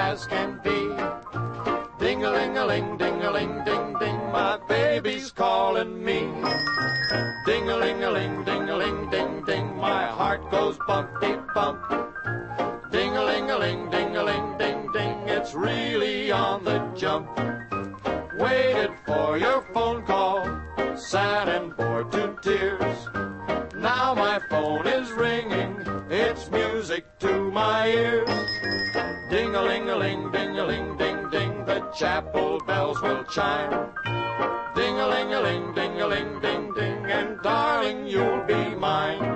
as can be. Ding-a-ling-a-ling, ding-a-ling, ding-ding, my baby's calling me. Ding-a-ling-a-ling, ding-a-ling, ding-ding, my heart goes bumpty-bump. Ding-a-ling-a-ling, ding-a-ling, ding-ding, it's really on the jump. Waited for your phone call, sad and bored to tears. Now my phone is ringing, it's music to my ears. Ding-a-ling-a-ling, ding-a-ling, ding-ding, the chapel bells will chime. Ding-a-ling-a-ling, ding-a-ling, ding-ding, and darling, you'll be mine.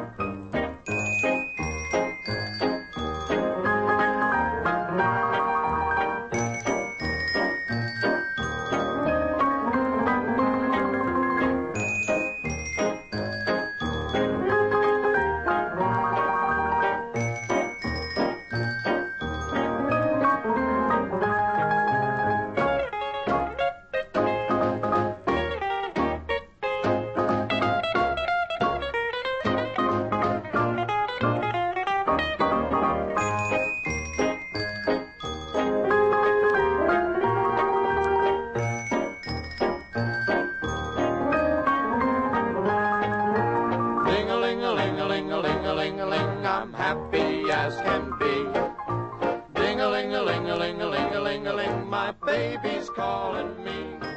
Ding-a-ling-a-ling-a-ling-a-ling-a-ling, I'm happy as can be. Ding-a-ling-a-ling-a-ling-a-ling-a-ling-a-ling, my baby's calling me.